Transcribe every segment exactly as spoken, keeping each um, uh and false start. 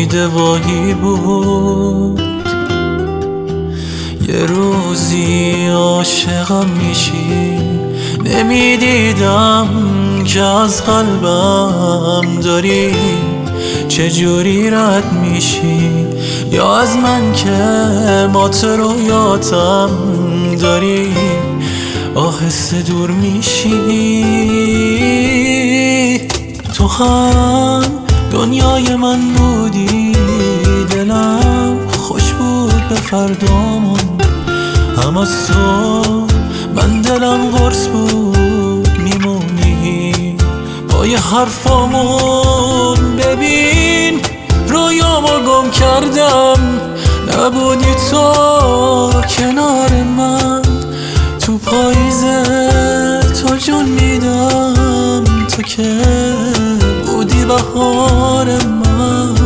امید واهی بود. یه روزی عاشقم میشی، نمیدیدم که از قلبم داری چجوری رد میشی، یا از من که مات رویاتم داری آهسته دور میشی. تو هم دنیای من بودی، دلم خوش بود به فردامون، هم از تو من دلم قرص بود میمونی با یه حرفامون. ببین رویامو گم کردم، نبودی تو کنار من، تو پاییزه تو جون میدم، تو که بودی بهار من.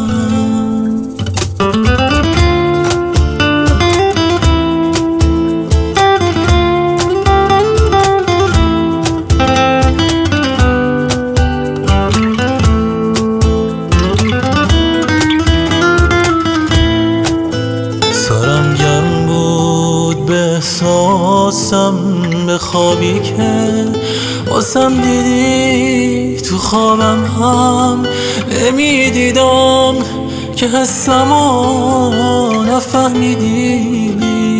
سرم گرم بود به احساسم، به خوابی که واسم دیدی تو خوابم هم نمیدیدم که حسمو نفهمیدی.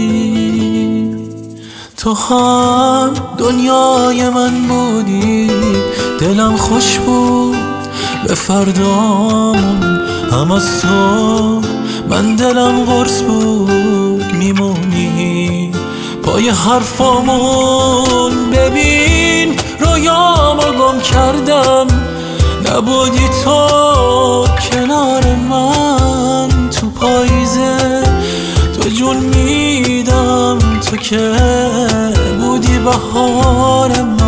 تو هم دنیای من بودی، دلم خوش بود به فردامون، هم از تو من دلم قرص بود میمونی پای حرفامون. ببین رویامو گم کردم، نبودی تو کنار من، تو پاییزه تو جون میدم، تو که بودی بهار من.